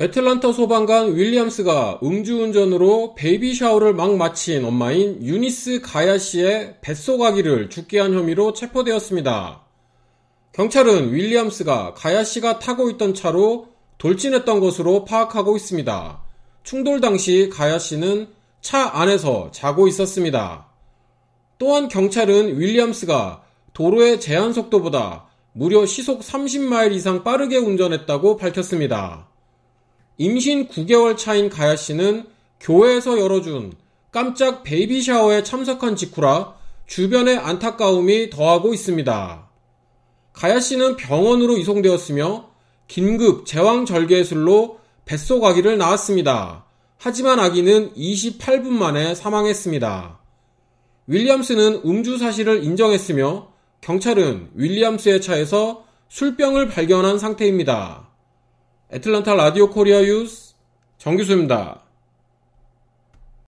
애틀란타 소방관 윌리엄스가 음주운전으로 베이비 샤워를 막 마친 엄마인 유니스 가야 씨의 뱃속 아기를 죽게 한 혐의로 체포되었습니다. 경찰은 윌리엄스가 가야 씨가 타고 있던 차로 돌진했던 것으로 파악하고 있습니다. 충돌 당시 가야 씨는 차 안에서 자고 있었습니다. 또한 경찰은 윌리엄스가 도로의 제한 속도보다 무려 시속 30마일 이상 빠르게 운전했다고 밝혔습니다. 임신 9개월 차인 가야 씨는 교회에서 열어준 깜짝 베이비 샤워에 참석한 직후라 주변의 안타까움이 더하고 있습니다. 가야 씨는 병원으로 이송되었으며 긴급 제왕절개술로 뱃속 아기를 낳았습니다. 하지만 아기는 28분 만에 사망했습니다. 윌리엄스는 음주 사실을 인정했으며 경찰은 윌리엄스의 차에서 술병을 발견한 상태입니다. 애틀란타 라디오 코리아 뉴스 정규수입니다.